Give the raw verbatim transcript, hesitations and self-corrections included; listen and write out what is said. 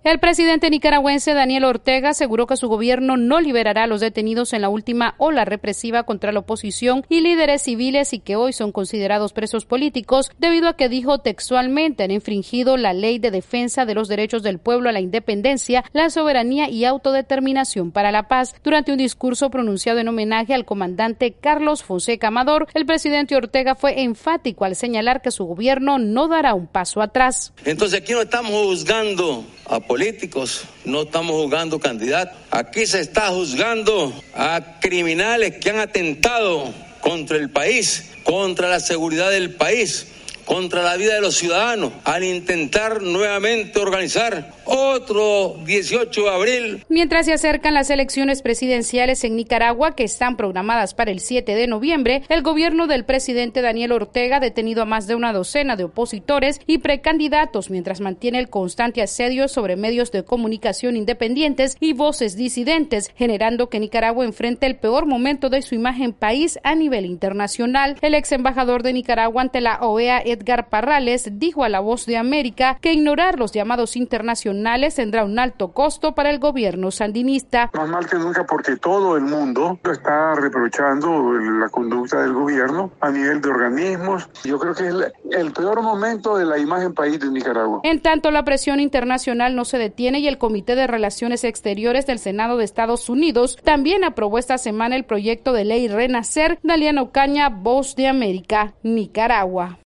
El presidente nicaragüense Daniel Ortega aseguró que su gobierno no liberará a los detenidos en la última ola represiva contra la oposición y líderes civiles y que hoy son considerados presos políticos debido a que, dijo textualmente, han infringido la ley de defensa de los derechos del pueblo a la independencia, la soberanía y autodeterminación para la paz. Durante un discurso pronunciado en homenaje al comandante Carlos Fonseca Amador, el presidente Ortega fue enfático al señalar que su gobierno no dará un paso atrás. Entonces aquí no estamos juzgando a políticos, no estamos juzgando candidatos. Aquí se está juzgando a criminales que han atentado contra el país, contra la seguridad del país, contra la vida de los ciudadanos, al intentar nuevamente organizar otro dieciocho de abril. Mientras se acercan las elecciones presidenciales en Nicaragua, que están programadas para el siete de noviembre, el gobierno del presidente Daniel Ortega ha detenido a más de una docena de opositores y precandidatos, mientras mantiene el constante asedio sobre medios de comunicación independientes y voces disidentes, generando que Nicaragua enfrente el peor momento de su imagen país a nivel internacional. El ex embajador de Nicaragua ante la O E A, Edgar Parrales, dijo a La Voz de América que ignorar los llamados internacionales tendrá un alto costo para el gobierno sandinista. Más mal que nunca, porque todo el mundo está reprochando la conducta del gobierno a nivel de organismos. Yo creo que es el peor momento de la imagen país de Nicaragua. En tanto, la presión internacional no se detiene y el Comité de Relaciones Exteriores del Senado de Estados Unidos también aprobó esta semana el proyecto de ley Renacer. Daliana Ocaña, Voz de América, Nicaragua.